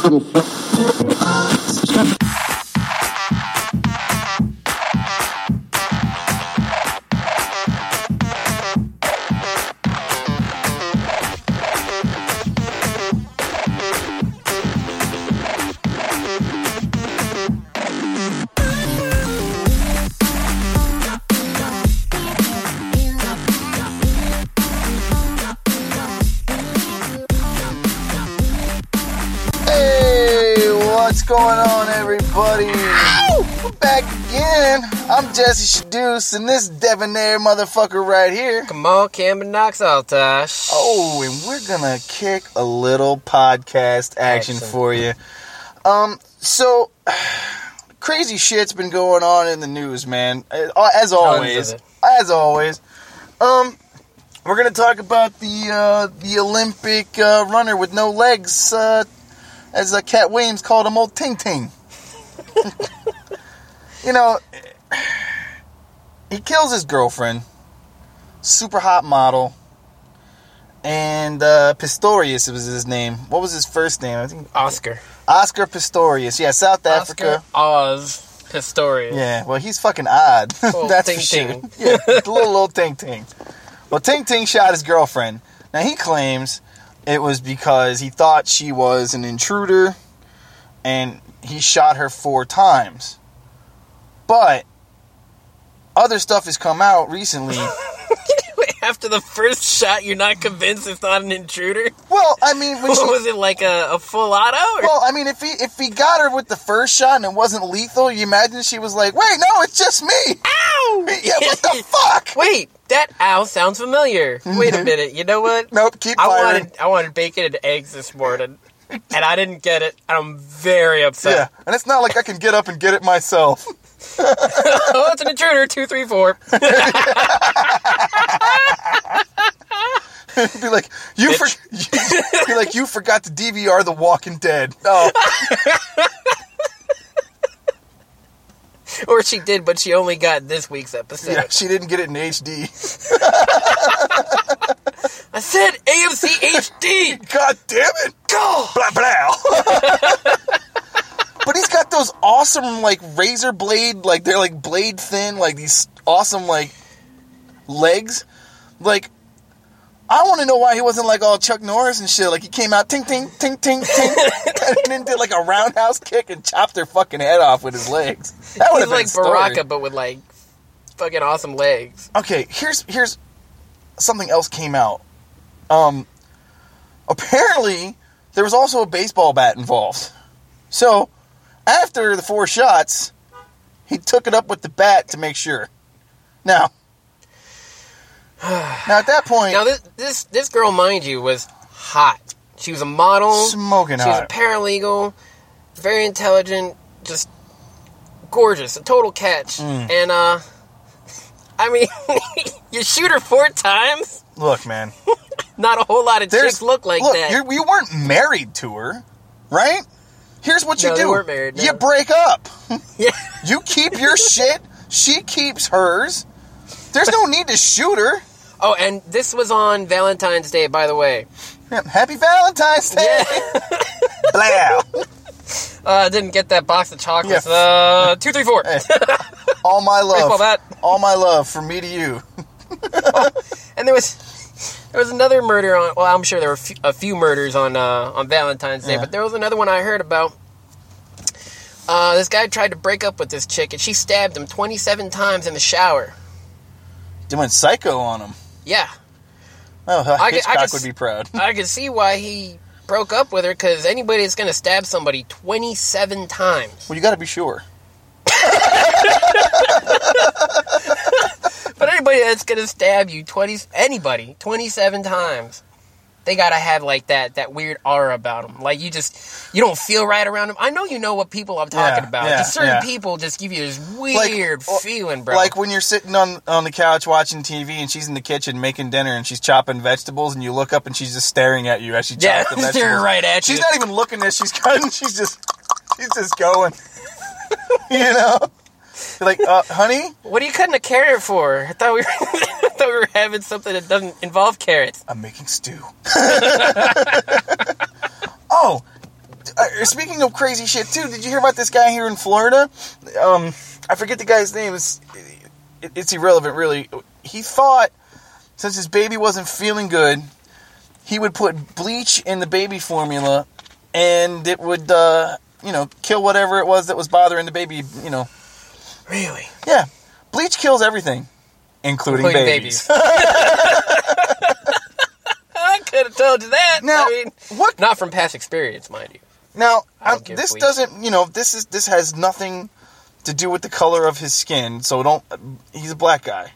What's going on, everybody? We're back again. I'm Jesse Shadoose, and this debonair motherfucker right here. Come on, Camden Knox Altash. Oh, and we're gonna kick a little podcast action for you. So crazy shit's been going on in the news, man. As always. We're gonna talk about the Olympic runner with no legs. As Cat Williams called him, old Ting Ting. You know, he kills his girlfriend, super hot model, and Pistorius was his name. What was his first name? I think Oscar Pistorius. Yeah, South Africa. Oz Pistorius. Yeah, well, he's fucking odd. That's Ting for sure. Ting. Yeah, little Ting Ting. Well, Ting Ting shot his girlfriend. Now, he claims it was because he thought she was an intruder, and he shot her 4 times. But other stuff has come out recently. After the first shot, you're not convinced it's not an intruder? Well, I mean, was it like a full auto? Or? Well, I mean, if he got her with the first shot and it wasn't lethal, you imagine she was like, "Wait, no, it's just me." Ow! Yeah, what the fuck? Wait, that ow sounds familiar. Wait a minute. You know what? Nope, keep firing. I wanted bacon and eggs this morning, and I didn't get it. I'm very upset. Yeah, and it's not like I can get up and get it myself. Oh, it's an intruder. 2, 3, 4. Be like, you forgot to DVR The Walking Dead. Oh. Or she did, but she only got this week's episode. Yeah, she didn't get it in HD. I said AMC HD. God damn it. Go. Blah, blah. But he's got those awesome, like, razor blade, like, they're, like, blade thin, like, these awesome, like, legs. Like, I want to know why he wasn't, like, all Chuck Norris and shit. Like, he came out, ting, ting, ting, ting, ting, and then did, like, a roundhouse kick and chopped their fucking head off with his legs. That would have been like Baraka, but with, like, fucking awesome legs. Okay, here's something else came out. Apparently, there was also a baseball bat involved. So, after the 4 shots, he took it up with the bat to make sure. Now at that point... Now, this girl, mind you, was hot. She was a model. Smoking hot. She was a paralegal. Very intelligent. Just gorgeous. A total catch. And, I mean, you shoot her 4 times? Look, man. Not a whole lot of chicks look like that. You weren't married to her, right? Here's what you do. They weren't married, no. You break up. Yeah. You keep your shit. She keeps hers. There's no need to shoot her. Oh, and this was on Valentine's Day, by the way. Yeah, happy Valentine's Day. Yeah. Blah. Didn't get that box of chocolates. Yeah. 2, 3, 4. Hey, all my love. Baseball bat. All my love from me to you. And there was another murder on. Well, I'm sure there were a few murders on Valentine's Day, but there was another one I heard about. This guy tried to break up with this chick, and she stabbed him 27 times in the shower. They went psycho on him. Yeah. Oh, Hitchcock would be proud. I can see why he broke up with her, because anybody that's going to stab somebody 27 times. Well, you got to be sure. But anybody that's going to stab you 27 times, they got to have, like, that weird aura about them. Like, you don't feel right around them. I know you know what people I'm talking about. Just certain people just give you this weird feeling, bro. Like when you're sitting on the couch watching TV and she's in the kitchen making dinner and she's chopping vegetables and you look up and she's just staring at you as she chops the vegetables. Staring right at you. She's not even looking as she's cutting. She's just going. You know? You're like, honey? What are you cutting a carrot for? I thought we were having something that doesn't involve carrots. I'm making stew. Oh, speaking of crazy shit, too, did you hear about this guy here in Florida? I forget the guy's name. It's irrelevant, really. He thought, since his baby wasn't feeling good, he would put bleach in the baby formula, and it would, kill whatever it was that was bothering the baby, Really? Yeah. Bleach kills everything, including babies. I could have told you that. Now, what? Not from past experience, mind you. Now, this bleach. doesn't, this has nothing to do with the color of his skin, so he's a black guy.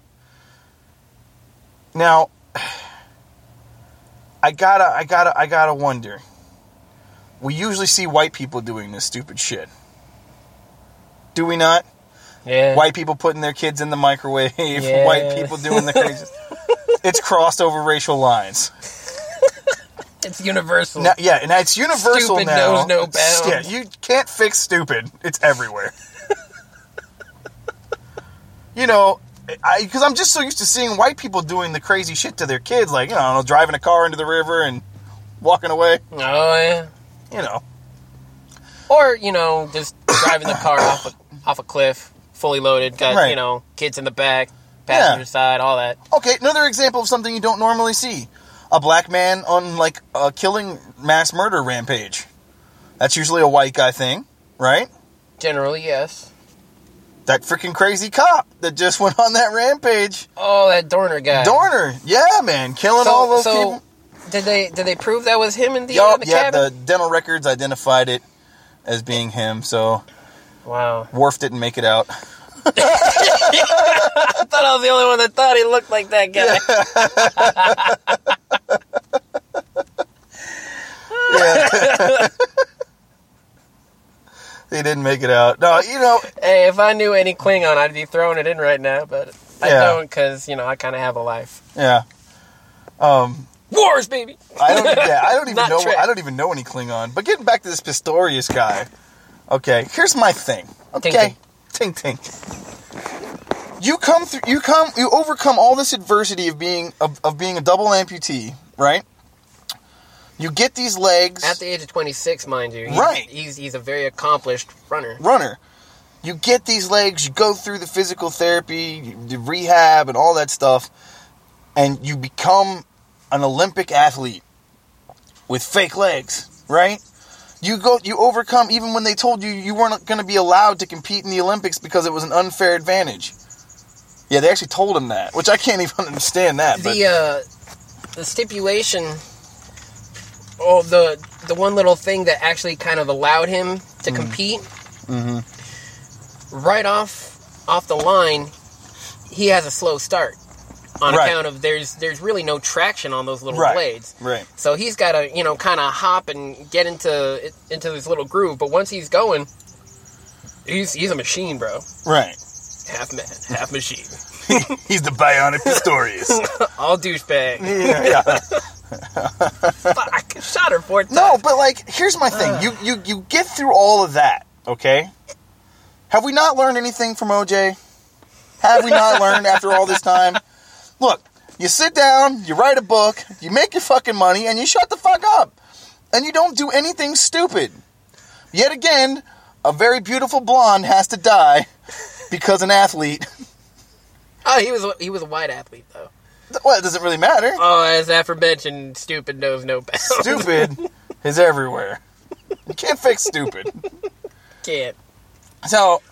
Now, I gotta wonder. We usually see white people doing this stupid shit. Do we not? Yeah. White people putting their kids in the microwave. Yeah. White people doing the crazy. It's crossed over racial lines. It's universal. Now, yeah, and it's universal stupid now. knows no bounds. Yeah, you can't fix stupid. It's everywhere. Because I'm just so used to seeing white people doing the crazy shit to their kids, like, driving a car into the river and walking away. Oh, yeah. Or, just driving the car off a cliff, fully loaded, got, right. Kids in the back, passenger side, all that. Okay, another example of something you don't normally see. A black man on, a killing mass murder rampage. That's usually a white guy thing, right? Generally, yes. That freaking crazy cop that just went on that rampage. Oh, that Dorner guy. Dorner, yeah, man, killing all those people. Did they prove that was him in the cabin? Yeah, the dental records identified it as being him, so... Wow. Worf didn't make it out. I thought I was the only one that thought he looked like that guy. Yeah. He didn't make it out. No, Hey, if I knew any Klingon, I'd be throwing it in right now, but I don't because, I kind of have a life. Yeah. Wars, baby! I don't even know. Trek. I don't even know any Klingon. But getting back to this Pistorius guy. Okay, here's my thing. Okay, ting. You overcome all this adversity of being a double amputee, right? You get these legs at the age of 26, mind you. Right. He's a very accomplished runner. You get these legs. You go through the physical therapy, the rehab, and all that stuff, and you become an Olympic athlete with fake legs, right? You overcome even when they told you weren't going to be allowed to compete in the Olympics because it was an unfair advantage. Yeah, they actually told him that, which I can't even understand that. The stipulation, the one little thing that actually kind of allowed him to compete, right off the line, he has a slow start. On account of there's really no traction on those little blades. Right. So he's got to, kind of hop and get into this little groove. But once he's going, he's a machine, bro. Right. Half man, half machine. He's the bionic Pistorius. All douchebag. Yeah. Fuck, shot her 4 times. No, but here's my thing. You get through all of that, okay? Have we not learned anything from OJ? Have we not learned after all this time? Look, you sit down, you write a book, you make your fucking money, and you shut the fuck up. And you don't do anything stupid. Yet again, a very beautiful blonde has to die because an athlete. Oh, he was a white athlete, though. Well, it doesn't really matter. Oh, as aforementioned, stupid knows no bounds. Stupid is everywhere. You can't fix stupid. Can't. So,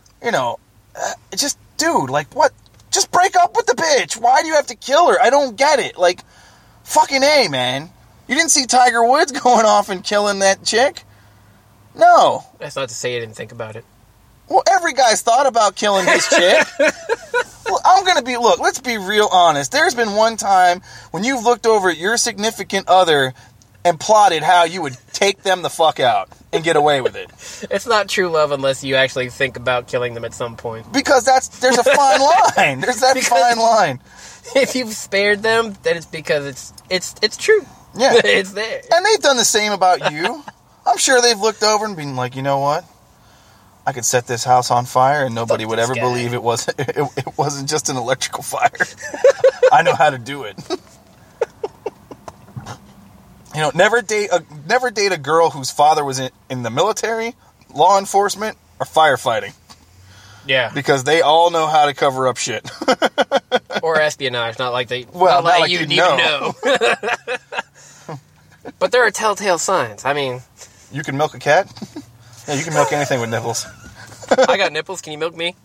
just, dude, what? Just break up with the bitch. Why do you have to kill her? I don't get it. Fucking A, man. You didn't see Tiger Woods going off and killing that chick? No. That's not to say you didn't think about it. Well, every guy's thought about killing this chick. Well, let's be real honest. There's been one time when you've looked over at your significant other and plotted how you would take them the fuck out and get away with it. It's not true love unless you actually think about killing them at some point. Because there's a fine line. There's that fine line. If you've spared them, then it's because it's true. Yeah. It's there. And they've done the same about you. I'm sure they've looked over and been like, you know what? I could set this house on fire and nobody would ever believe it wasn't just an electrical fire. I know how to do it. never date a girl whose father was in the military, law enforcement, or firefighting. Yeah. Because they all know how to cover up shit. Or espionage, not like you need to know. But there are telltale signs. I mean... You can milk a cat? Yeah, you can milk anything with nipples. I got nipples. Can you milk me?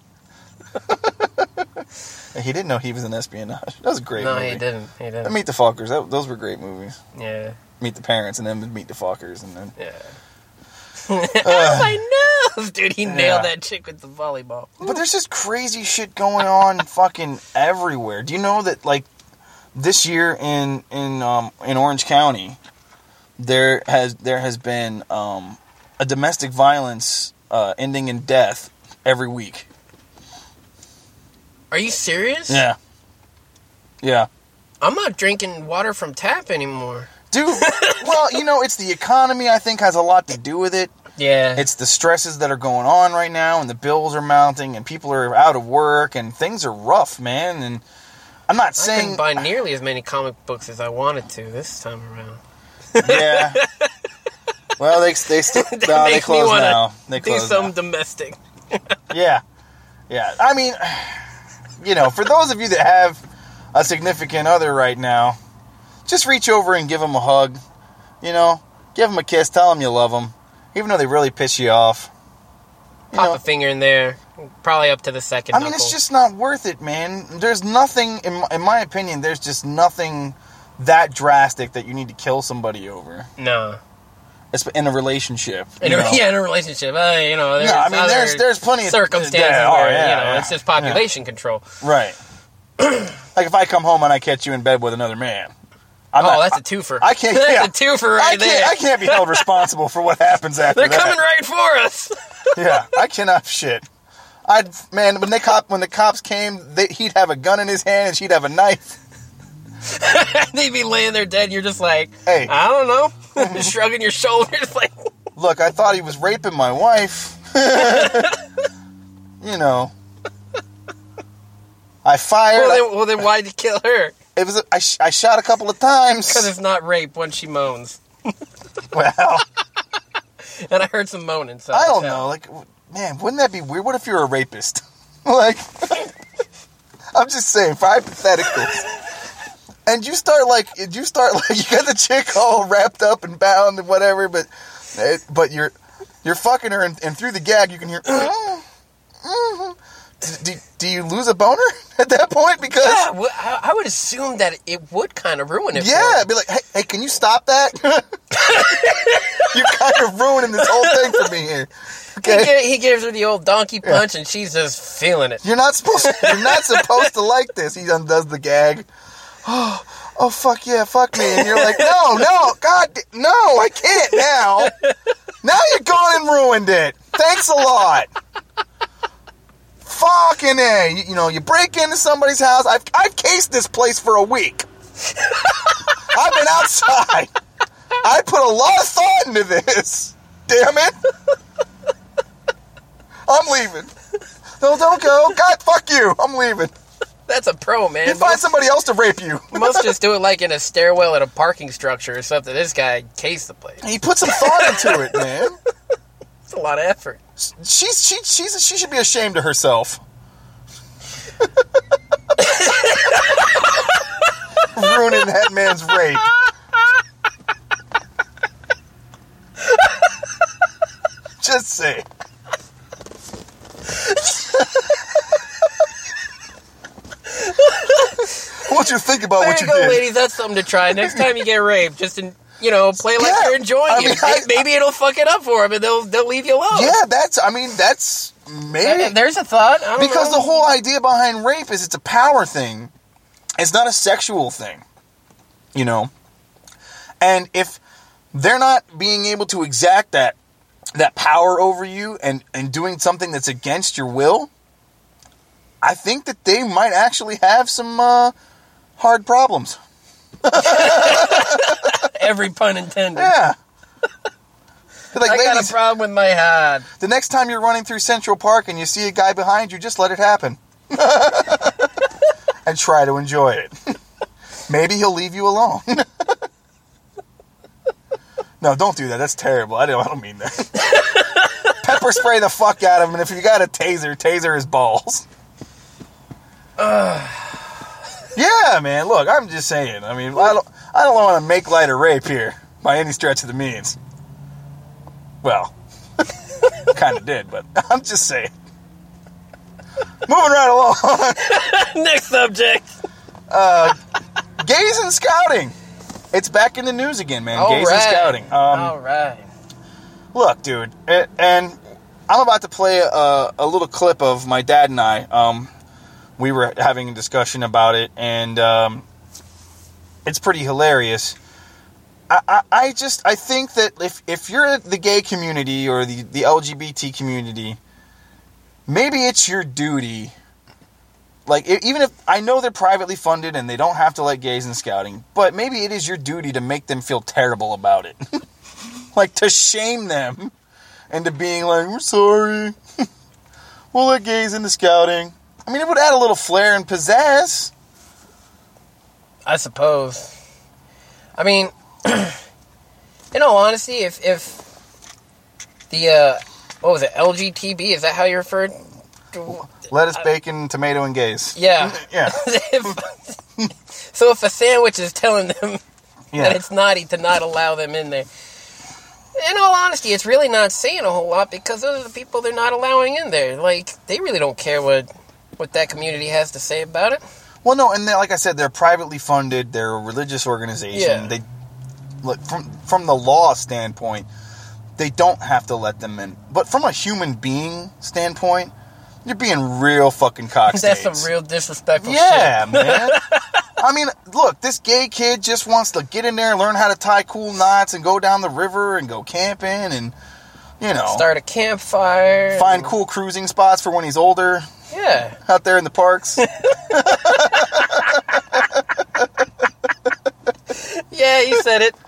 He didn't know he was in espionage. That was a great movie. No, he didn't. Meet the Fockers. Those were great movies. Yeah. Meet the Parents, and then Meet the Fockers, and then... Yeah. Oh, my nose! Dude, he nailed that chick with the volleyball. But there's just crazy shit going on fucking everywhere. Do you know that, like, this year in Orange County, there has been a domestic violence ending in death every week. Are you serious? Yeah. Yeah. I'm not drinking water from tap anymore. Dude, well, it's the economy, I think, has a lot to do with it. Yeah. It's the stresses that are going on right now, and the bills are mounting, and people are out of work, and things are rough, man. And I'm not saying... I couldn't buy nearly as many comic books as I wanted to this time around. Yeah. Well, they close now. They close do some domestic. Yeah. Yeah. I mean, for those of you that have a significant other right now, just reach over and give them a hug. Give them a kiss. Tell them you love them. Even though they really piss you off. Pop a finger in there. Probably up to the second knuckle. It's just not worth it, man. There's nothing, in my opinion, there's just nothing that drastic that you need to kill somebody over. No. In a relationship. In a relationship. There's plenty of circumstances where, it's just population control. Right. Like if I come home and I catch you in bed with another man. That's a twofer. I can't. That's a twofer there. I can't be held responsible for what happens after They're coming right for us. Yeah, I cannot shit. When the cops came, he'd have a gun in his hand and she'd have a knife. They'd be laying there dead. And you're just like, hey, I don't know, shrugging your shoulders like. Look, I thought he was raping my wife. I fired. Well, then why'd you kill her? It was. I shot a couple of times. Because it's not rape when she moans. Well. And I heard some moaning. So I don't know. Like, man, wouldn't that be weird? What if you're a rapist? Like, I'm just saying, for hypotheticals. And you start like, you got the chick all wrapped up and bound and whatever, but you're fucking her, and through the gag you can hear. Do you lose a boner at that point? Because I would assume that it would kind of ruin it. Yeah, it'd be like, hey, can you stop that? You're kind of ruining this whole thing for me here. Okay? He gives her the old donkey punch, and she's just feeling it. You're not supposed to like this. He undoes the gag. Oh, fuck yeah, fuck me. And you're like, no, God, no, I can't now. Now you're gone and ruined it. Thanks a lot. Fucking A. You break into somebody's house. I've cased this place for a week. I've been outside. I put a lot of thought into this. Damn it. I'm leaving. No, don't go. God, fuck you. I'm leaving. That's a pro, man. You find somebody else to rape you. Most just do it like in a stairwell at a parking structure or something. This guy cased the place. He put some thought into it, man. It's a lot of effort. She should be ashamed of herself. Ruining that man's rape. Just say. What you think about what you did? Ladies. That's something to try. Next time you get raped, just play like you're enjoying it. Maybe it'll fuck it up for them, and they'll leave you alone. Yeah, that's maybe. There's a thought. Because the whole idea behind rape is it's a power thing. It's not a sexual thing. And if they're not being able to exact that power over you and doing something that's against your will, I think that they might actually have some hard problems. Every pun intended. Yeah. Like, I got a problem with my head. The next time you're running through Central Park and you see a guy behind you, just let it happen. And try to enjoy it. Maybe he'll leave you alone. No, don't do that. That's terrible. I don't mean that. Pepper spray the fuck out of him, and if you got a taser his balls. Yeah, man. Look, I'm just saying. I mean, I don't want to make light of rape here by any stretch of the means. Well, kind of did, but I'm just saying. Moving right along. Next subject. Gays and scouting. It's back in the news again, man. All Gays right. and scouting. All right. Look, dude, and I'm about to play a little clip of my dad and I. We were having a discussion about it, and it's pretty hilarious. I think that if you're the gay community or the LGBT community, maybe it's your duty. Like, even if I know they're privately funded and they don't have to let gays in scouting, but maybe it is your duty to make them feel terrible about it. Like, to shame them into being like, we're sorry. We'll let gays into scouting. I mean, it would add a little flair and pizzazz. I suppose. I mean, in all honesty, if the, what was it, LGTB, is that how you referred to? Lettuce, bacon, tomato, and gays. Yeah. Yeah. So if a sandwich is telling them that it's naughty to not allow them in there, in all honesty, it's really not saying a whole lot, because those are the people they're not allowing in there. Like, they really don't care what that community has to say about it. Well, no, and like I said, they're privately funded. They're a religious organization. Yeah. They, look, from the law standpoint, they don't have to let them in. But from a human being standpoint, you're being real fucking cockstains. That's some real disrespectful shit. Yeah, man. I mean, look, this gay kid just wants to get in there and learn how to tie cool knots and go down the river and go camping and, you know, start a campfire. Find cool cruising spots for when he's older. Yeah. Out there in the parks. Yeah, you said it.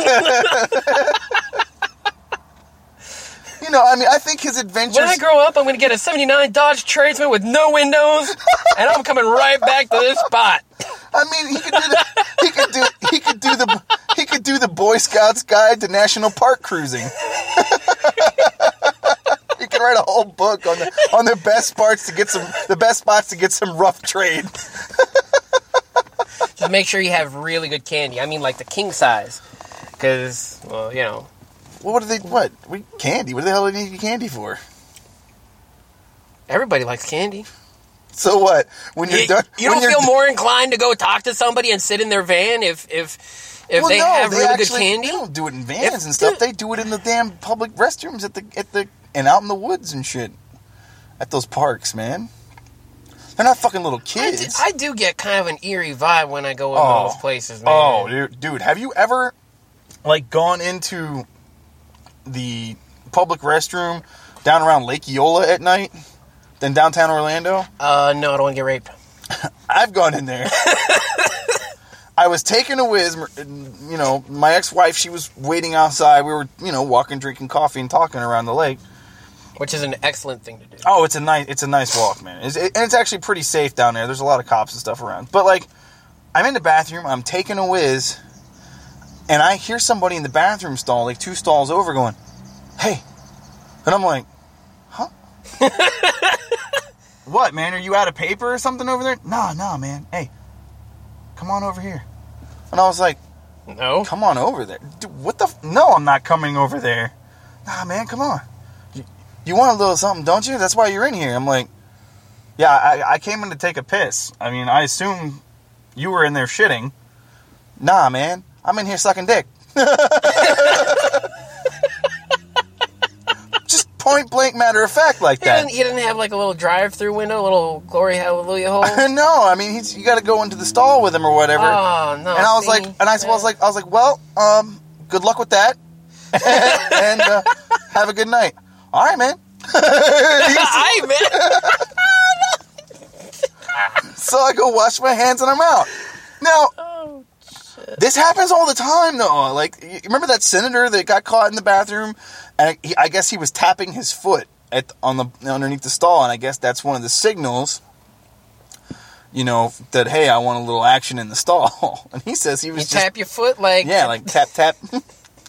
You know, I mean, I think his adventures... When I grow up, I'm going to get a 79 Dodge Tradesman with no windows, and I'm coming right back to this spot. I mean, he could do the Boy Scouts Guide to National Park Cruising. He could write a whole book on the best spots to get some rough trade. Just make sure you have really good candy. I mean, like the king size, because, well, you know. Well, candy? What the hell do they need candy for? Everybody likes candy. So what? When you're done, you don't feel more inclined to go talk to somebody and sit in their van if they have really good candy? They don't do it in vans and stuff. They do it in the damn public restrooms at the and out in the woods and shit at those parks, man. They're not fucking little kids. I do get kind of an eerie vibe when I go in those places, man. Oh, dude, have you ever gone into the public restroom down around Lake Eola at night than downtown Orlando? No, I don't want to get raped. I've gone in there. I was taking a whiz, you know, my ex-wife, she was waiting outside. We were, you know, walking, drinking coffee and talking around the lake. Which is an excellent thing to do. Oh, it's a nice walk, man. And it's actually pretty safe down there. There's a lot of cops and stuff around. But, I'm in the bathroom, I'm taking a whiz, and I hear somebody in the bathroom stall, 2 stalls over, going, "Hey." And I'm like, huh? What, man? Are you out of paper or something over there? No, man. Hey, come on over here. And I was like, no. Come on over there. Dude, what the... No, I'm not coming over there. Nah, man, come on. You want a little something, don't you? That's why you're in here. I'm like, yeah, I came in to take a piss. I mean, I assume you were in there shitting. Nah, man. I'm in here sucking dick. Just point blank matter of fact like that. He didn't have a little drive-through window, a little glory hallelujah hole? No, I mean, you got to go into the stall with him or whatever. Oh, no. And I was like, well, good luck with that. And have a good night. All right, man. All right, man. So I go wash my hands and I'm out. Now, this happens all the time, though. You remember that senator that got caught in the bathroom? And I guess he was tapping his foot underneath the stall, and I guess that's one of the signals, you know, that, hey, I want a little action in the stall. And he says he was tap your foot like... Yeah, tap, tap.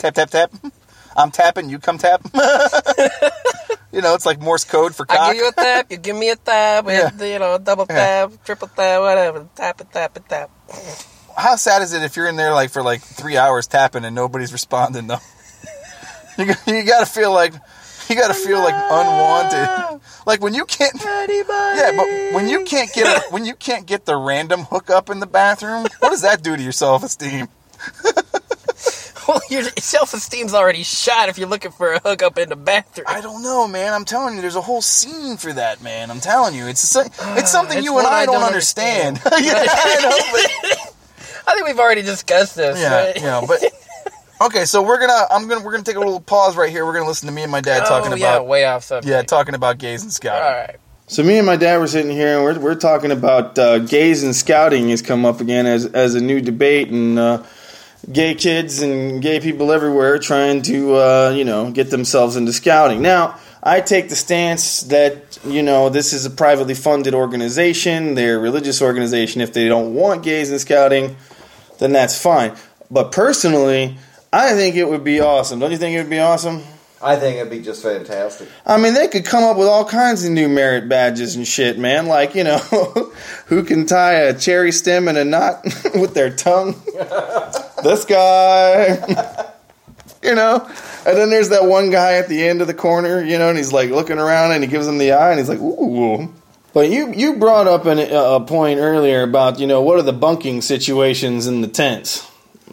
Tap, tap, tap. I'm tapping, you come tap. It's like Morse code for cock. I give you a tap, you give me a tap. Double tap, triple tap, whatever. Tap it, tap it, tap. How sad is it if you're in there like for like 3 hours tapping and nobody's responding though? You gotta feel like unwanted. Like when you can't. Anybody? Yeah, but when you can't get the random hookup in the bathroom, what does that do to your self-esteem? Well, your self-esteem's already shot if you're looking for a hookup in the bathroom. I don't know, man. I'm telling you, there's a whole scene for that, man. I'm telling you, it's something you and I don't understand. Yeah, I know, but I think we've already discussed this. Yeah, right? but okay. So we're gonna take a little pause right here. We're gonna listen to me and my dad talking about way off subject. Yeah, talking about gays and scouting. All right. So me and my dad were sitting here, and we're talking about gays and scouting has come up again as a new debate, and gay kids and gay people everywhere trying to get themselves into scouting. Now, I take the stance that this is a privately funded organization, they're a religious organization. If they don't want gays in scouting, then that's fine. But personally, I think it would be awesome. Don't you think it would be awesome? I think it'd be just fantastic. I mean, they could come up with all kinds of new merit badges and shit, man. Like, who can tie a cherry stem in a knot with their tongue? This guy. And then there's that one guy at the end of the corner, and he's like looking around and he gives him the eye and he's like, ooh. But you brought up a point earlier about, what are the bunking situations in the tents,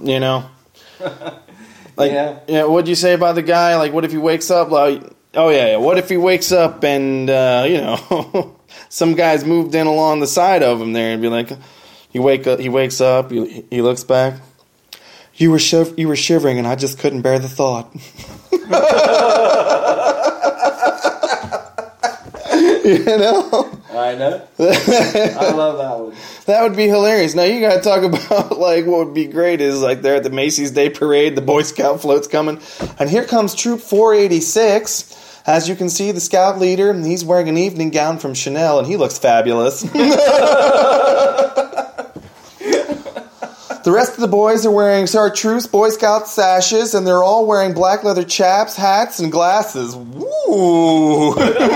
Like, yeah. What'd you say about the guy? Like, what if he wakes up? Like, what if he wakes up and some guy's moved in along the side of him there, and be like, he wakes up, he looks back. You were shivering, and I just couldn't bear the thought. I know. I love that one. That would be hilarious. Now you gotta talk about like what would be great is like they're at the Macy's Day Parade, the Boy Scout float's coming, and here comes Troop 486. As you can see, the scout leader, and he's wearing an evening gown from Chanel, and he looks fabulous. The rest of the boys are wearing Chartreuse Boy Scout sashes, and they're all wearing black leather chaps, hats, and glasses. Woo!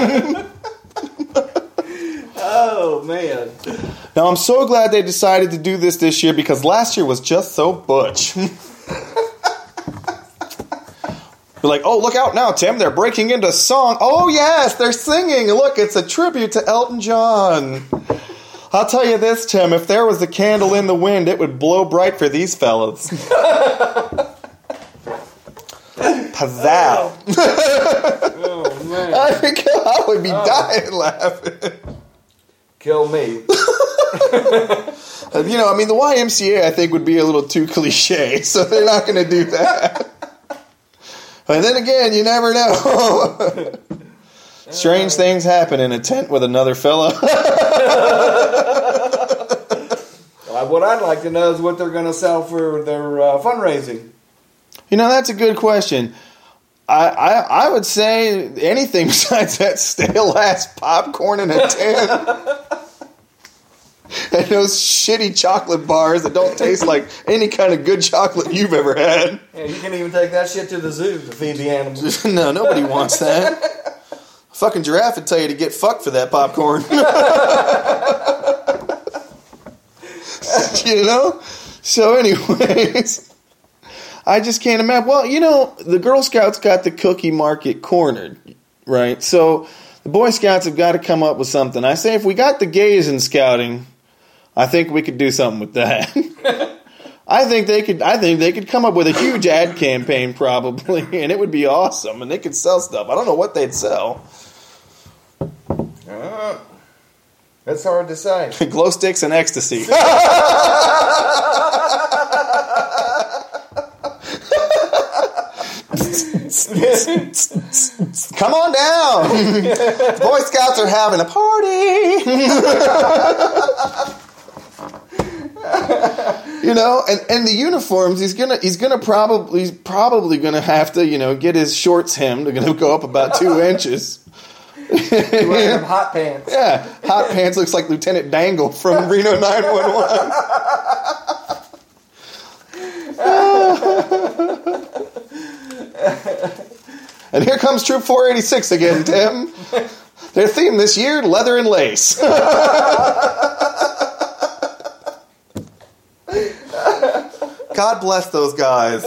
Oh, man. Now, I'm so glad they decided to do this year because last year was just so butch. They're like, oh, look out now, Tim. They're breaking into song. Oh, yes, they're singing. Look, it's a tribute to Elton John. I'll tell you this, Tim. If there was a candle in the wind, it would blow bright for these fellas. Pazzow. Oh, man. I would be dying laughing. Kill me. The YMCA, I think, would be a little too cliche, so they're not going to do that. And then again, you never know. Strange things happen in a tent with another fella. What I'd like to know is what they're going to sell for their fundraising. That's a good question. I would say anything besides that stale-ass popcorn in a tent. And those shitty chocolate bars that don't taste like any kind of good chocolate you've ever had. Yeah, you can't even take that shit to the zoo to feed the animals. No, nobody wants that. A fucking giraffe would tell you to get fucked for that popcorn. So anyways, I just can't imagine. Well, the Girl Scouts got the cookie market cornered, right? So the Boy Scouts have got to come up with something. I say if we got the gays in scouting, I think we could do something with that. I think they could come up with a huge ad campaign probably, and it would be awesome, and they could sell stuff. I don't know what they'd sell. That's hard to say. Glow sticks and ecstasy. Come on down. The Boy Scouts are having a party. And the uniforms, he's probably gonna have to, get his shorts hemmed. They're gonna go up about 2 inches. Wearing hot pants. Yeah, hot pants looks like Lieutenant Dangle from Reno 911. And here comes Troop 486 again, Tim. Their theme this year, leather and lace. God bless those guys.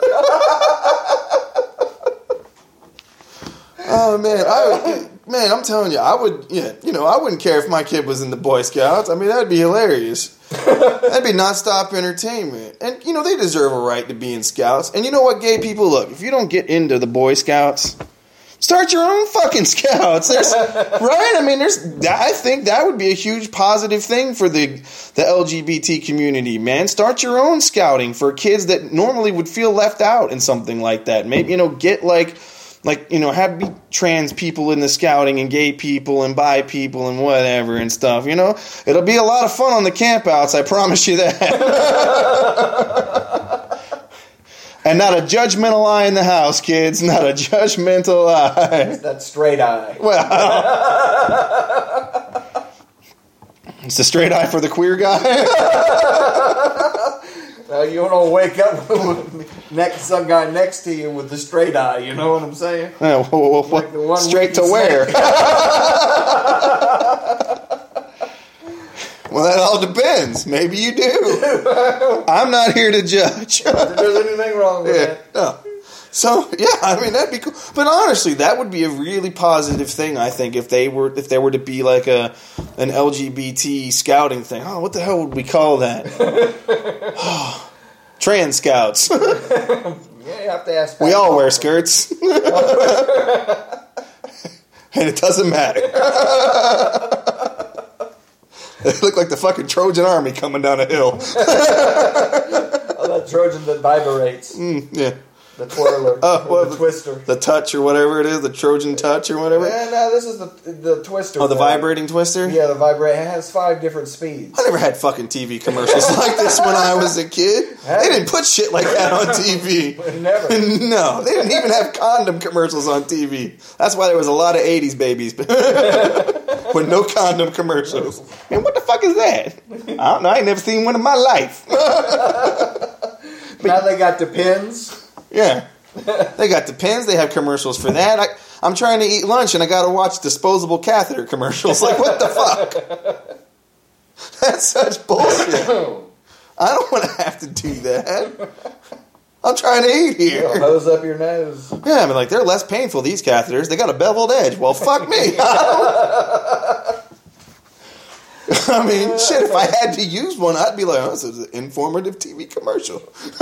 Oh man, I'm telling you, I wouldn't care if my kid was in the Boy Scouts. I mean, that'd be hilarious. That'd be nonstop entertainment. And they deserve a right to be in Scouts. And you know what, gay people, look, if you don't get into the Boy Scouts, start your own fucking Scouts. Right? I mean, I think that would be a huge positive thing for the LGBT community, man. Start your own scouting for kids that normally would feel left out in something like that. Maybe, get have trans people in the scouting and gay people and bi people and whatever and stuff, It'll be a lot of fun on the campouts, I promise you that. And not a judgmental eye in the house, kids. Not a judgmental eye. It's that straight eye. Well, it's a straight eye for the queer guy. You don't wake up with some guy next to you with the straight eye. You know what I'm saying? Like the one straight to where? Well, that all depends. Maybe you do. I'm not here to judge. If there's anything wrong with that. No. So that'd be cool. But honestly, that would be a really positive thing. I think if there were to be like an LGBT scouting thing. Oh, what the hell would we call that? Trans scouts. Yeah, you have to ask. We all wear skirts, and it doesn't matter. They look like the fucking Trojan army coming down a hill. That Trojan that vibrates. Yeah. The twirler. The twister. The touch or whatever it is, the Trojan touch or whatever. Yeah, no, this is the twister. Oh, the vibrating twister? Yeah, the vibrate. It has 5 different speeds. I never had fucking TV commercials like this when I was a kid. They didn't put shit like that on TV. Never. No, they didn't even have condom commercials on TV. That's why there was a lot of 80s babies with no condom commercials. Man, what the fuck is that? I don't know. I ain't never seen one in my life. Now they got the pins. Yeah. They got the pins. They have commercials for that. I'm trying to eat lunch and I got to watch disposable catheter commercials. Like, what the fuck? That's such bullshit. I don't want to have to do that. I'm trying to eat here. Hose up your nose. Yeah, I mean, they're less painful, these catheters. They got a beveled edge. Well, fuck me. I mean, shit, if I had to use one, I'd be like, oh, this is an informative TV commercial.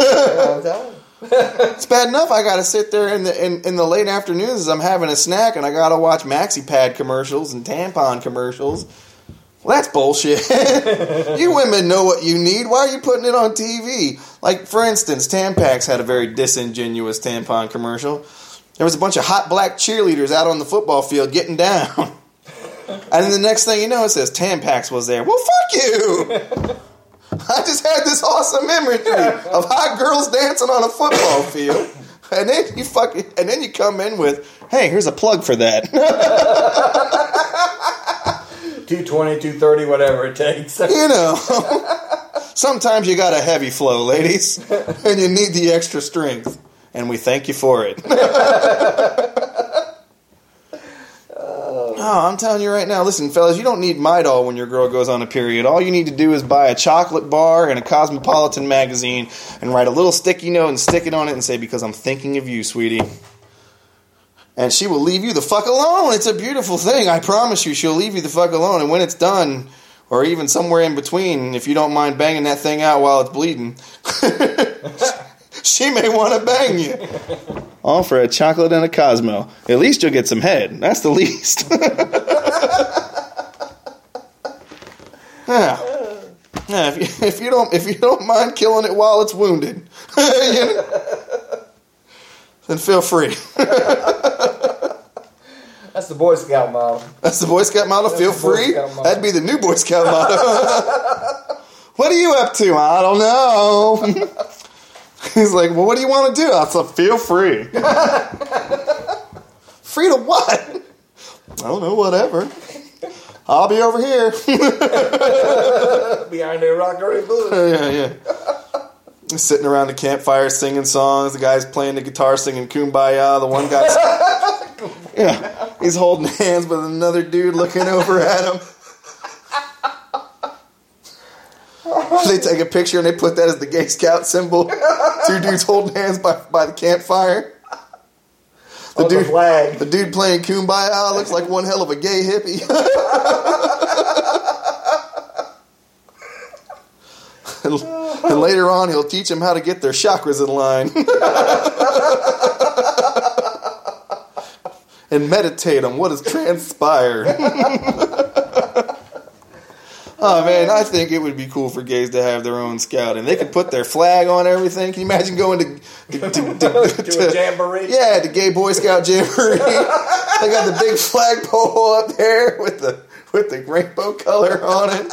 It's bad enough I got to sit there in the late afternoons as I'm having a snack and I got to watch Maxi Pad commercials and tampon commercials. Well, that's bullshit. You women know what you need. Why are you putting it on TV? Like, for instance, Tampax had a very disingenuous tampon commercial. There was a bunch of hot black cheerleaders out on the football field getting down. And then the next thing you know, it says Tampax was there. Well, fuck you! I just had this awesome imagery of hot girls dancing on a football field. And then you come in with, hey, here's a plug for that. 220, 230, whatever it takes. Sometimes you got a heavy flow, ladies, and you need the extra strength, and we thank you for it. Oh, I'm telling you right now, listen, fellas, you don't need Midol when your girl goes on a period. All you need to do is buy a chocolate bar and a Cosmopolitan magazine and write a little sticky note and stick it on it and say, because I'm thinking of you, sweetie. And she will leave you the fuck alone. It's a beautiful thing. I promise you, she'll leave you the fuck alone. And when it's done, or even somewhere in between, if you don't mind banging that thing out while it's bleeding, she may want to bang you. All for a chocolate and a Cosmo. At least you'll get some head. That's the least. Yeah. If you don't mind killing it while it's wounded, then feel free. That's the Boy Scout model. That's the Boy Scout model. Feel free. That'd be the new Boy Scout model. What are you up to? I don't know. He's like, well, what do you want to do? I said, feel free. Free to what? I don't know, whatever. I'll be over here. Behind a rockery bush. Yeah. sitting around the campfire singing songs. The guy's playing the guitar singing Kumbaya. The one guy's he's holding hands with another dude looking over at him. They take a picture and they put that as the gay scout symbol. 2 dudes holding hands by the campfire. The dude playing Kumbaya looks like one hell of a gay hippie. And later on, he'll teach them how to get their chakras in line. And meditate on what has transpired. Oh, man, I think it would be cool for gays to have their own scout. And they could put their flag on everything. Can you imagine going to a jamboree? Yeah, the Gay Boy Scout Jamboree. They got the big flagpole up there with the rainbow color on it.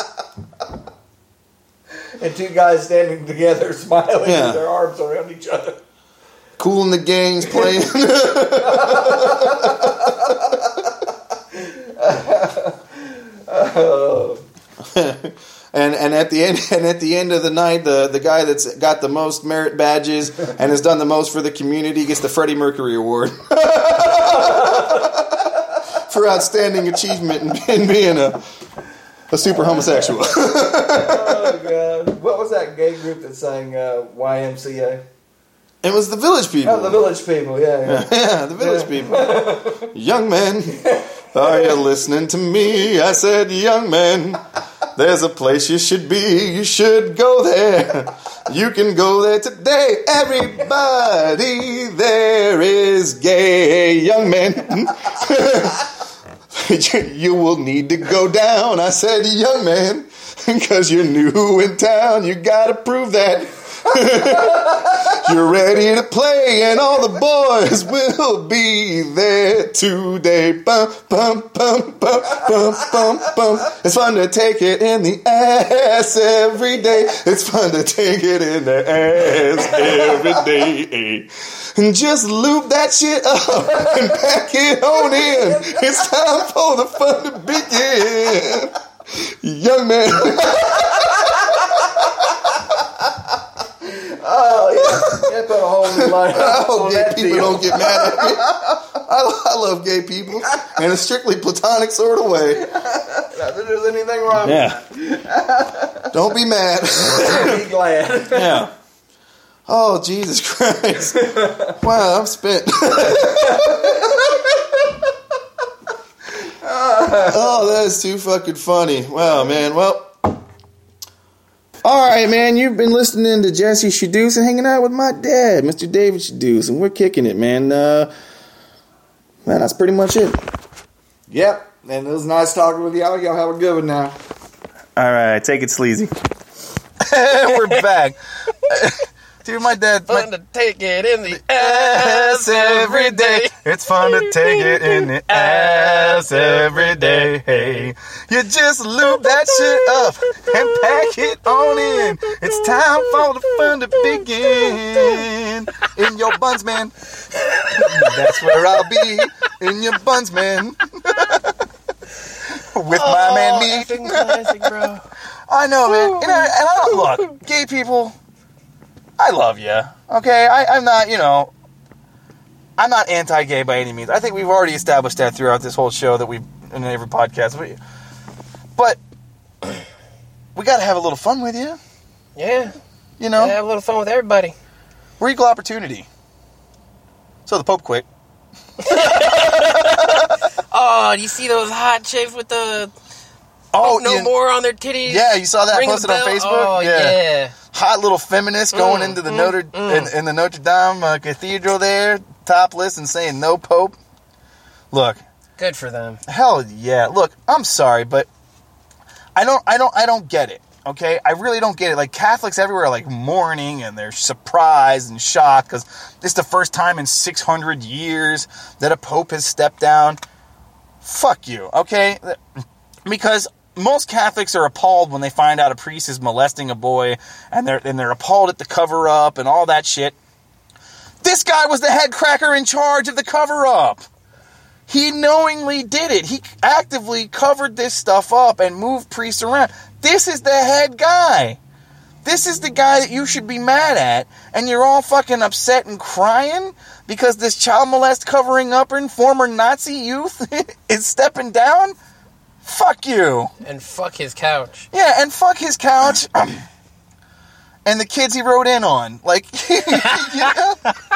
And 2 guys standing together smiling with their arms around each other. Cool in the Gangs playing. And at the end of the night, the guy that's got the most merit badges and has done the most for the community gets the Freddie Mercury Award for outstanding achievement in being a super homosexual. Oh God! What was that gay group that sang YMCA? It was the Village People. Oh, the Village People. Yeah, the Village People. Young men, are you listening to me? I said, young men. There's a place you should be. You should go there. You can go there today. Everybody there is gay. Young men. You will need to go down. I said, young man, because you're new in town. You gotta prove that. You're ready to play, and all the boys will be there today. Bum, bum, bum, bum, bum, bum, bum. It's fun to take it in the ass every day. It's fun to take it in the ass every day. And just lube that shit up and pack it on in. It's time for the fun to begin. Young man. Oh, yeah. Put a whole new line. I hope gay people don't get mad at me. I love gay people in a strictly platonic sort of way. Not that there's anything wrong with it. Don't be mad. Be glad. Yeah. Oh, Jesus Christ. Wow, I'm spent. Oh, that is too fucking funny. Wow, man. Well, all right, man. You've been listening to Jesse Shadoose and hanging out with my dad, Mr. David Shadoose, and we're kicking it, man. Man, that's pretty much it. Yep. And it was nice talking with y'all. Y'all have a good one now. All right, take it sleazy. We're back. Dude, my dad... Fun to take it in the ass every day. It's fun to take it in the ass every day. Hey, you just lube that shit up and pack it on in. It's time for the fun to begin. In your buns, man. That's where I'll be. In your buns, man. With my man, me. Classic, bro. I know, man. And I don't look, gay people... I love you, okay? I'm not, I'm not anti-gay by any means. I think we've already established that throughout this whole show that we've, in every podcast. But we got to have a little fun with you. Yeah. Have a little fun with everybody. We're equal opportunity. So the Pope quit. Oh, do you see those hot chicks with the... more on their titties? Yeah, you saw that posted on Facebook? Oh, yeah. Hot little feminist going into the in the Notre Dame Cathedral there, topless and saying no Pope. Look, good for them. Hell yeah. Look, I'm sorry, but I don't get it. Okay, I really don't get it. Like Catholics everywhere are like mourning and they're surprised and shocked because it's the first time in 600 years that a Pope has stepped down. Fuck you. Okay, because most Catholics are appalled when they find out a priest is molesting a boy, and they're appalled at the cover-up and all that shit. This guy was the head cracker in charge of the cover-up. He knowingly did it. He actively covered this stuff up and moved priests around. This is the head guy. This is the guy that you should be mad at, and you're all fucking upset and crying because this child molest covering up and former Nazi youth is stepping down? Fuck you. And fuck his couch. Yeah, and fuck his couch. And the kids he rode in on. Like, you know?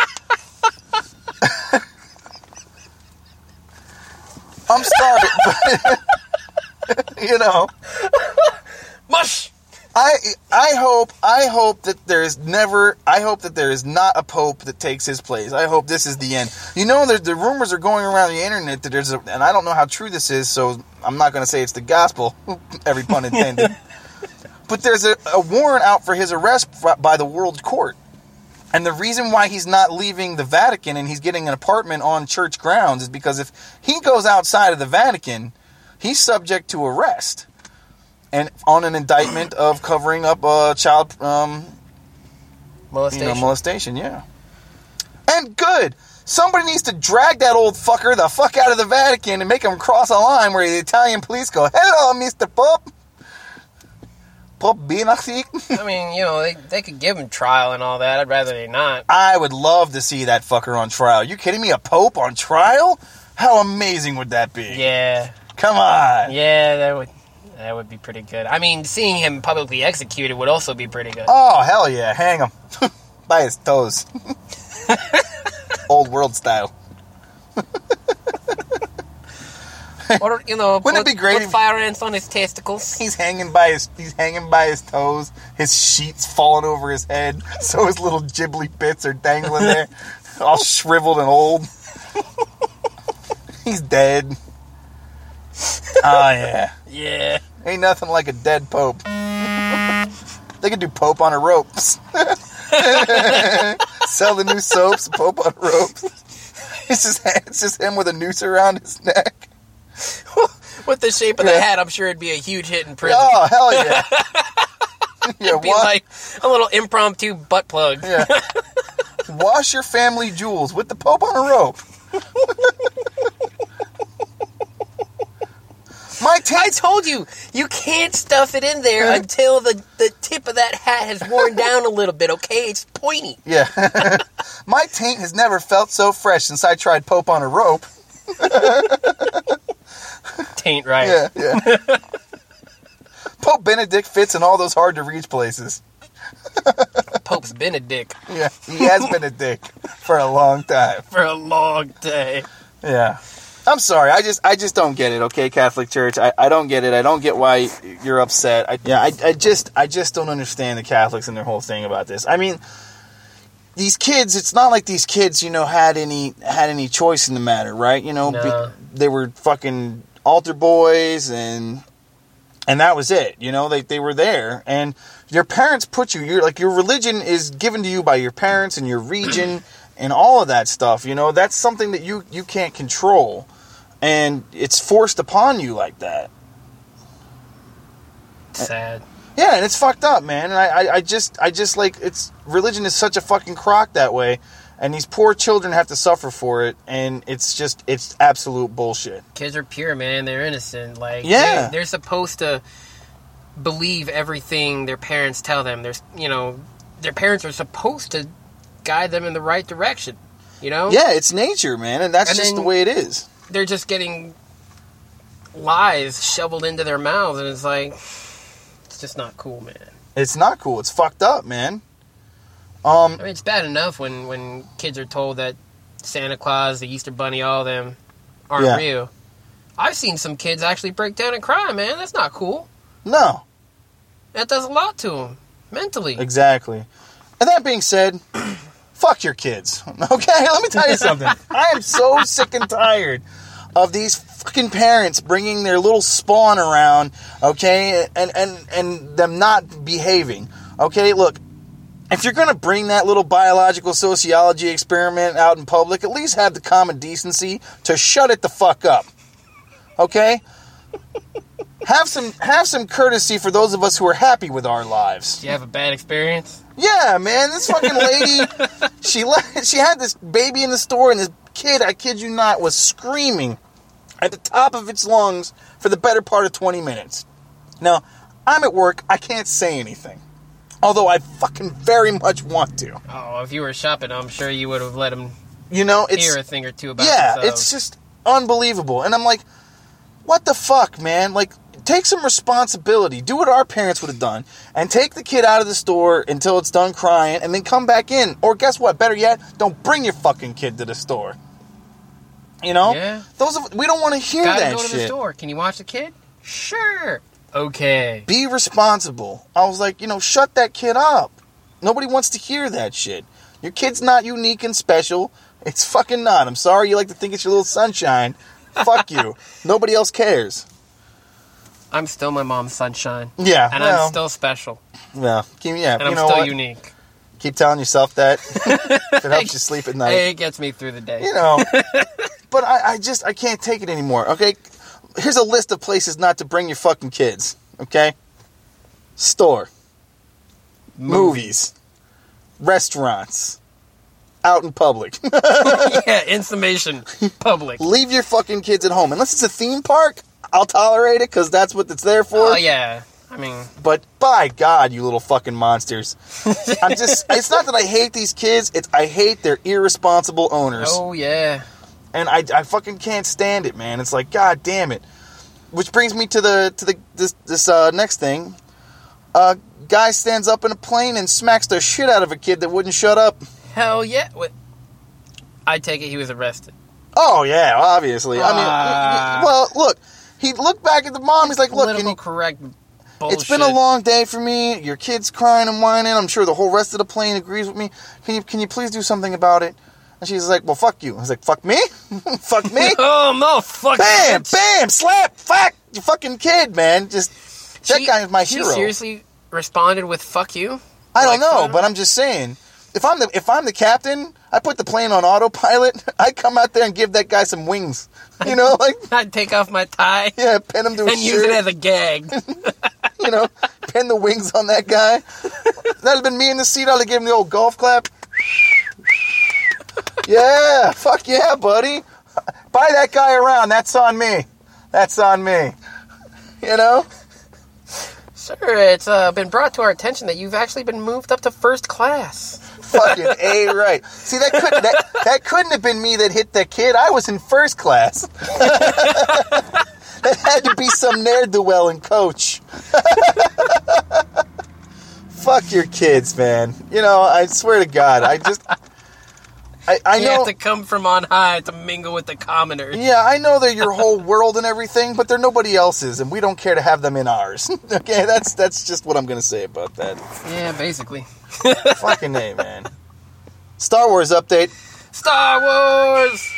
I'm sorry, but, you know. Mush! I hope that there is not a pope that takes his place. I hope this is the end. You know, the rumors are going around the internet that and I don't know how true this is, so I'm not going to say it's the gospel, every pun intended. But there's a warrant out for his arrest by the World Court. And the reason why he's not leaving the Vatican and he's getting an apartment on church grounds is because if he goes outside of the Vatican, he's subject to arrest. And on an indictment of covering up child molestation, yeah. And good. Somebody needs to drag that old fucker the fuck out of the Vatican and make him cross a line where the Italian police go, "Hello, Mr. Pope. Pope Benedict." I mean, you know, they could give him trial and all that. I'd rather they not. I would love to see that fucker on trial. You kidding me? A pope on trial? How amazing would that be? Yeah. Come on. Yeah, that would be pretty good. I mean, seeing him publicly executed would also be pretty good. Oh, hell yeah. Hang him. By his toes. Old world style. Or, you know, Wouldn't it be great put if- fire ants on his testicles. He's hanging by his toes. His sheets falling over his head, so his little ghibli bits are dangling there, all shriveled and old. He's dead. Oh yeah. Yeah. Ain't nothing like a dead pope. They could do Pope on a rope. Sell the new soaps, Pope on a rope. It's just him with a noose around his neck. With the shape of the hat, I'm sure it'd be a huge hit in prison. Oh, hell yeah. Yeah, It'd be like a little impromptu butt plug. Yeah. Wash your family jewels with the Pope on a rope. I told you, you can't stuff it in there until the tip of that hat has worn down a little bit, okay? It's pointy. Yeah. My taint has never felt so fresh since I tried Pope on a rope. Taint right. Yeah. Pope Benedict fits in all those hard-to-reach places. Pope's been a dick. Yeah, he has been a dick for a long time. For a long day. Yeah. I'm sorry. I just don't get it, okay, Catholic Church? I don't get it. I don't get why you're upset. I just don't understand the Catholics and their whole thing about this. I mean, these kids, it's not like these kids, you know, had any choice in the matter, right? You know, No. They were fucking altar boys and that was it. You know, they were there, and your parents put you. Your religion is given to you by your parents and your region and all of that stuff. You know, that's something that you can't control, and it's forced upon you like that. Sad. Yeah, and it's fucked up, man. And I just like, religion is such a fucking crock that way, and these poor children have to suffer for it, and it's absolute bullshit. Kids are pure, man. They're innocent. Like, Yeah. they're supposed to believe everything their parents tell them. There's, you know, their parents are supposed to guide them in the right direction. You know? Yeah, it's nature, man, and that's And just then- the way it is. They're just getting lies shoveled into their mouths, and it's like, it's just not cool, man. It's not cool. It's fucked up, man. I mean, it's bad enough when kids are told that Santa Claus, the Easter Bunny, all of them aren't Yeah. real. I've seen some kids actually break down and cry, man. That's not cool. No, That does a lot to them mentally. exactly. And that being said, fuck your kids. Okay, let me tell you something. I am so sick and tired of these fucking parents bringing their little spawn around, okay, and them not behaving. Okay, look, if you're going to bring that little biological sociology experiment out in public, at least have the common decency to shut it the fuck up. Okay? Have some courtesy for those of us who are happy with our lives. Do you have a bad experience? Yeah, man, this fucking lady, she had this baby in the store, and this kid, I kid you not, was screaming at the top of its lungs for the better part of 20 minutes. Now, I'm at work, I can't say anything. Although I fucking very much want to. Oh, if you were shopping, I'm sure you would have let them It's hear a thing or two about themselves. It's just unbelievable. And I'm like, what the fuck, man? Like, take some responsibility. Do what our parents would have done. And take the kid out of the store until it's done crying and then come back in. Or guess what? Better yet, don't bring your fucking kid to the store. You know? Yeah. We don't want to hear Gotta that go to shit. the store. Can you watch the kid? Sure. Okay. Be responsible. I was like, shut that kid up. Nobody wants to hear that shit. Your kid's not unique and special. It's fucking not. I'm sorry you like to think it's your little sunshine. Fuck you. Nobody else cares. I'm still my mom's sunshine. Yeah. And I'm still special. Yeah. And I'm still unique. Keep telling yourself that. If it helps you sleep at night. It gets me through the day. But I can't take it anymore, okay? Here's a list of places not to bring your fucking kids, okay? Store. Movies. Restaurants. Out in public. Yeah, in summation, public. Leave your fucking kids at home. Unless it's a theme park, I'll tolerate it because that's what it's there for. Oh, yeah. I mean... But by God, you little fucking monsters. It's not that I hate these kids, I hate their irresponsible owners. Oh, yeah. And I fucking can't stand it, man. It's like, God damn it. Which brings me to this next thing. Guy stands up in a plane and smacks the shit out of a kid that wouldn't shut up. Hell yeah. I take it he was arrested. Oh, yeah, obviously. I mean, well, look. He looked back at the mom. He's like, look. Political correct bullshit. It's been a long day for me. Your kid's crying and whining. I'm sure the whole rest of the plane agrees with me. Can you please do something about it? And she's like, well, fuck you. I was like, fuck me? Fuck me? Oh, no, fuck Bam, you. bam, slap, fuck, you fucking kid, man. That guy is my hero. She seriously responded with fuck you? I don't know, but I'm just saying. If I'm the captain, I put the plane on autopilot, I come out there and give that guy some wings. I'd take off my tie. Yeah, pin him to his and shirt. use it as a gag. Pin the wings on that guy. That'd have been me in the seat. I'd have given him the old golf clap. Yeah, fuck yeah, buddy. Buy that guy around. That's on me. That's on me. Sir, it's been brought to our attention that you've actually been moved up to first class. Fucking A right. See, that couldn't have been me that hit that kid. I was in first class. That had to be some ne'er-do-well in coach. Fuck your kids, man. I swear to God, I know you have to come from on high to mingle with the commoners. Yeah, I know they're your whole world and everything, but they're nobody else's, and we don't care to have them in ours. Okay, that's just what I'm going to say about that. Yeah, basically. Fucking A, man. Star Wars update. Star Wars!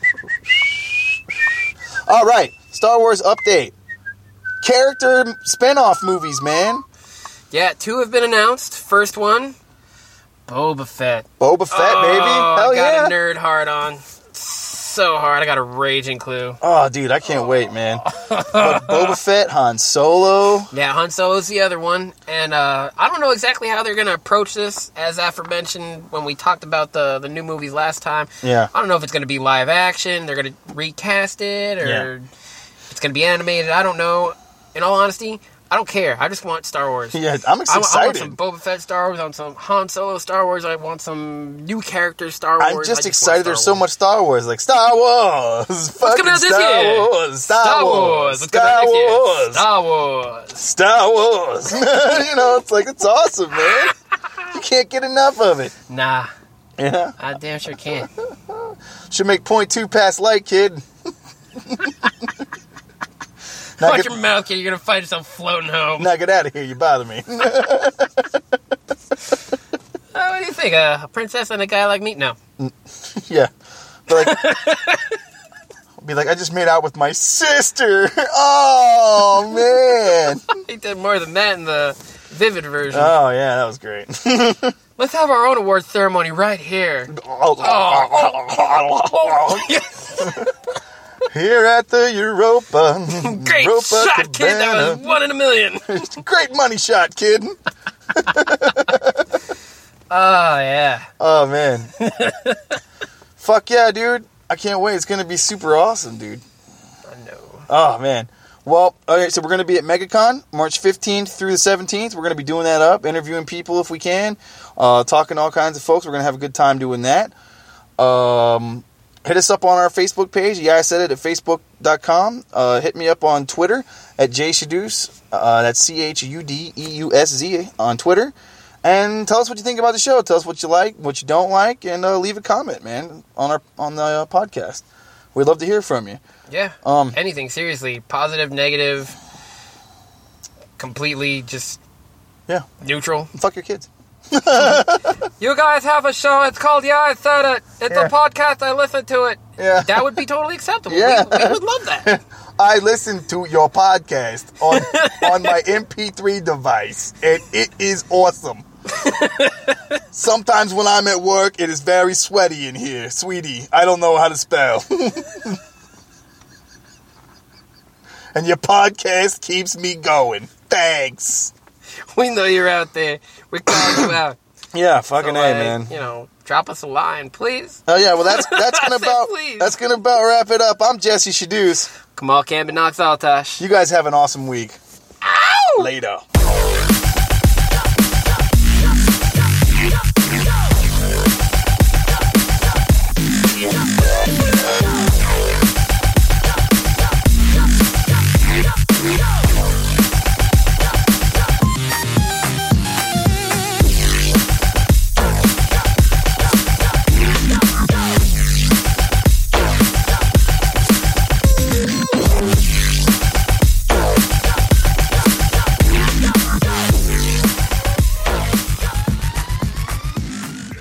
All right, Star Wars update. Character spin-off movies, man. Yeah, 2 have been announced. First one, Boba Fett. Boba Fett, baby. Hell yeah. I got a nerd heart on. So hard. I got a raging clue. Oh, dude, I can't wait, man. But Boba Fett, Han Solo. Yeah, Han Solo's the other one. And I don't know exactly how they're going to approach this, as aforementioned when we talked about the new movies last time. Yeah. I don't know if it's going to be live action, they're going to recast it, or it's going to be animated. I don't know. In all honesty, I don't care. I just want Star Wars. Yeah, I'm excited. I want some Boba Fett Star Wars. I want some Han Solo Star Wars. I want some new characters Star Wars. I'm just excited. There's so much Star Wars. Like, Star Wars. What's coming out this Star year? Wars. Star Wars. Star Wars. Star Wars. Star Wars. It's like, it's awesome, man. You can't get enough of it. Nah. Yeah. I damn sure can't. Should make 0.2 past light, kid. Watch your mouth, kid. You're going to find yourself floating home. Now get out of here. You bother me. What do you think? A princess and a guy like me? No. Yeah. But be like, I just made out with my sister. Oh, man. He did more than that in the Vivid version. Oh, yeah. That was great. Let's have our own award ceremony right here. Here at the Europa. Great Europa shot, Cabana. kid. That was 1 in a million. Great money shot, kid. Oh, yeah. Oh, man. Fuck yeah, dude. I can't wait. It's going to be super awesome, dude. I know. Oh, man. Well, okay, so we're going to be at MegaCon, March 15th through the 17th. We're going to be doing that up, interviewing people if we can, talking to all kinds of folks. We're going to have a good time doing that. Hit us up on our Facebook page. Yeah, I said it at facebook.com. Hit me up on Twitter at JShadoos. That's CHUDEUSZ on Twitter. And tell us what you think about the show. Tell us what you like, what you don't like, and leave a comment, man, on the podcast. We'd love to hear from you. Yeah. Anything, seriously. Positive, negative, completely just neutral. Fuck your kids. You guys have a show. It's called Yeah, I Said It. It's a podcast. I listened to it. Yeah. That would be totally acceptable. Yeah. We would love that. I listened to your podcast on my MP3 device, and it is awesome. Sometimes when I'm at work, it is very sweaty in here. Sweetie, I don't know how to spell. And your podcast keeps me going. Thanks. We know you're out there. We called you out. Yeah, fucking So, A, man. You know, drop us a line, please. Oh yeah, well that's gonna about wrap it up. I'm Jesse Shadoos. Kamal Camden Knox Altash. You guys have an awesome week. Ow! Later.